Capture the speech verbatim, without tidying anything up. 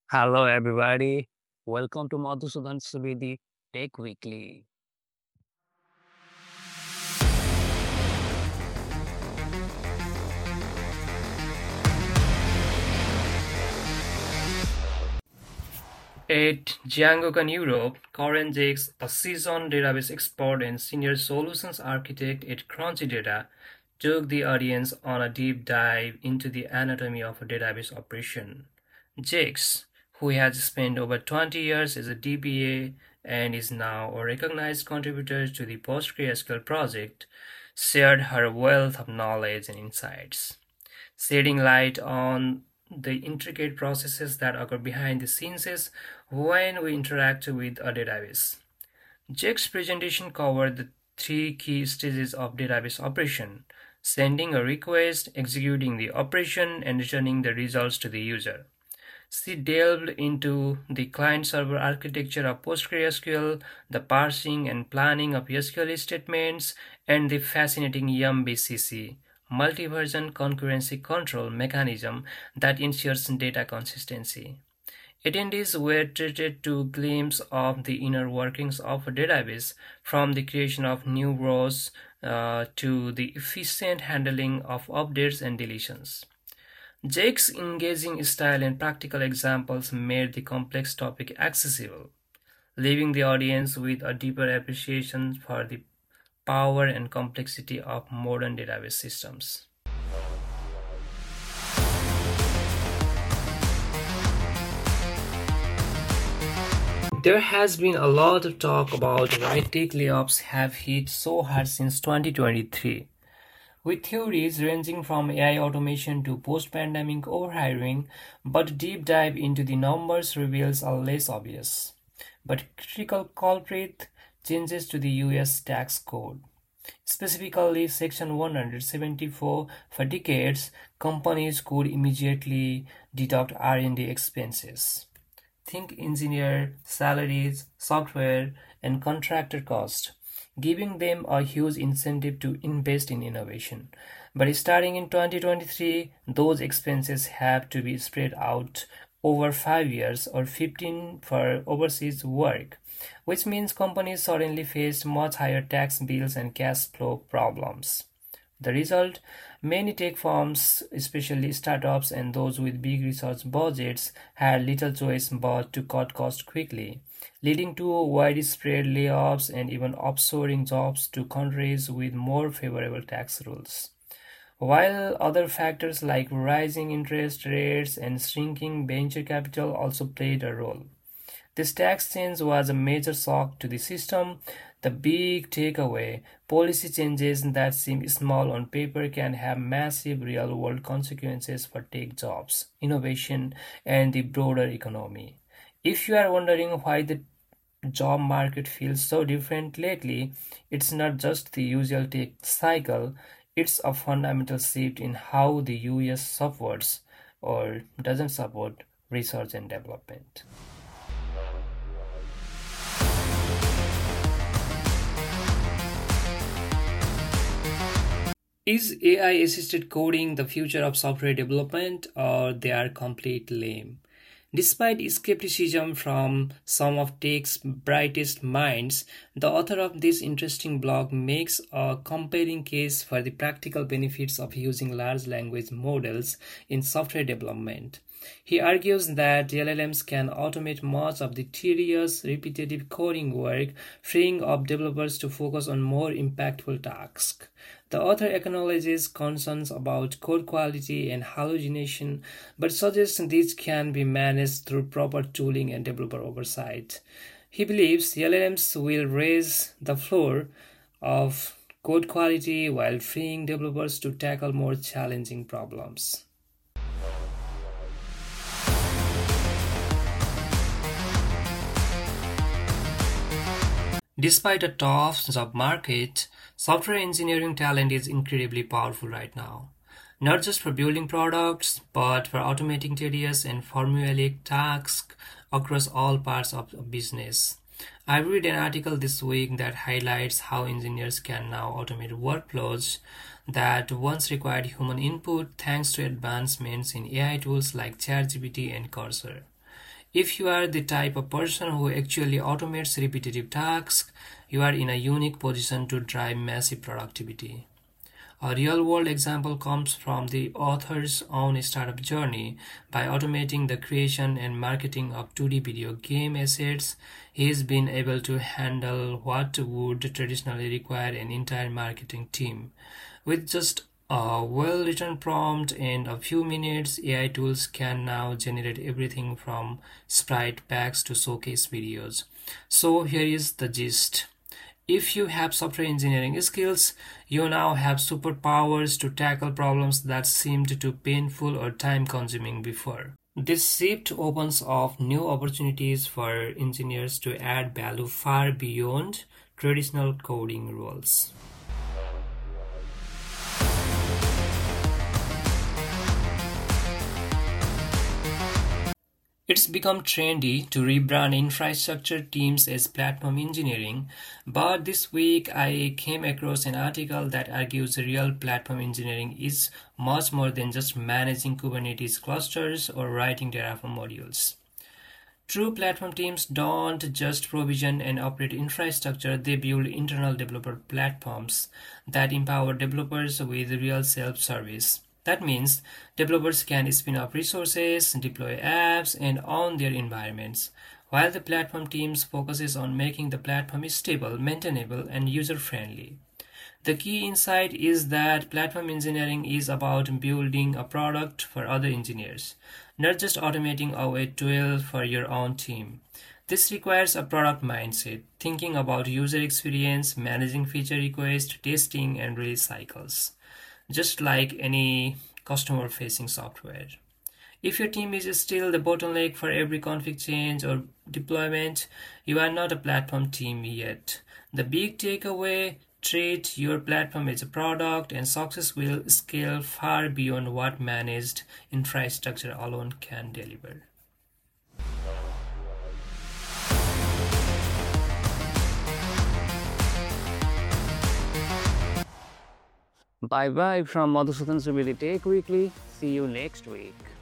Hello, everybody. Welcome to Madhusudan Subedi Tech Weekly. At Jiangxokan Europe, Karen Jakes, a seasoned database expert and senior solutions architect at Crunchy Data, took the audience on a deep dive into the anatomy of a database operation. Jakes, who has spent over twenty years as a D B A and is now a recognized contributor to the PostgreSQL project, shared her wealth of knowledge and insights, shedding light on the intricate processes that occur behind the scenes when we interact with a database. Jake's presentation covered the three key stages of database operation: sending a request, executing the operation, and returning the results to the user. She delved into the client-server architecture of PostgreSQL, the parsing and planning of S Q L statements, and the fascinating YuMBCC multi-version concurrency control mechanism that ensures data consistency. Attendees were treated to glimpse of the inner workings of a database, from the creation of new rows uh, to the efficient handling of updates and deletions. Jake's engaging style and practical examples made the complex topic accessible, leaving the audience with a deeper appreciation for the power and complexity of modern database systems. There has been a lot of talk about why tech layoffs have hit so hard since twenty twenty-three, with theories ranging from A I automation to post-pandemic overhiring, but deep dive into the numbers reveals a less obvious but critical culprit: changes to the U S tax code. Specifically, Section one seventy-four. For decades, companies could immediately deduct R and D expenses. Think engineer salaries, software, and contractor costs, giving them a huge incentive to invest in innovation. But starting in twenty twenty-three, those expenses have to be spread out over five years or fifteen for overseas work, which means companies suddenly faced much higher tax bills and cash flow problems. The result: many tech firms, especially startups and those with big research budgets, had little choice but to cut costs quickly, leading to widespread layoffs and even offshoring jobs to countries with more favorable tax rules. While other factors like rising interest rates and shrinking venture capital also played a role. This tax change was a major shock to the system. The big takeaway: policy changes that seem small on paper can have massive real world consequences for tech jobs, innovation, and the broader economy. If you are wondering why the job market feels so different lately, it's not just the usual tech cycle, it's a fundamental shift in how the U S supports or doesn't support research and development. Is A I assisted coding the future of software development, or they are complete lame? Despite skepticism from some of tech's brightest minds, the author of this interesting blog makes a compelling case for the practical benefits of using large language models in software development. He argues that L L Ms can automate much of the tedious, repetitive coding work, freeing up developers to focus on more impactful tasks. The author acknowledges concerns about code quality and hallucination, but suggests these can be managed through proper tooling and developer oversight. He believes L L Ms will raise the floor of code quality while freeing developers to tackle more challenging problems. Despite a tough job market, software engineering talent is incredibly powerful right now. Not just for building products, but for automating tedious and formulaic tasks across all parts of a business. I read an article this week that highlights how engineers can now automate workflows that once required human input thanks to advancements in A I tools like ChatGPT and Cursor. If you are the type of person who actually automates repetitive tasks, you are in a unique position to drive massive productivity. A real-world example comes from the author's own startup journey. By automating the creation and marketing of two D video game assets, he's been able to handle what would traditionally require an entire marketing team. With just a well-written prompt and a few minutes, A I tools can now generate everything from sprite packs to showcase videos. So here is the gist. If you have software engineering skills, you now have superpowers to tackle problems that seemed too painful or time-consuming before. This shift opens up new opportunities for engineers to add value far beyond traditional coding roles. It's become trendy to rebrand infrastructure teams as platform engineering, but this week I came across an article that argues real platform engineering is much more than just managing Kubernetes clusters or writing Terraform modules. True platform teams don't just provision and operate infrastructure, they build internal developer platforms that empower developers with real self-service. That means developers can spin up resources, deploy apps, and own their environments, while the platform teams focuses on making the platform stable, maintainable, and user-friendly. The key insight is that platform engineering is about building a product for other engineers, not just automating a tool for your own team. This requires a product mindset, thinking about user experience, managing feature requests, testing, and release cycles, just like any customer-facing software. If your team is still the bottleneck for every config change or deployment, you are not a platform team yet. The big takeaway: treat your platform as a product, and success will scale far beyond what managed infrastructure alone can deliver. Bye bye from Madhusudan Subedi Tech Weekly. See you next week.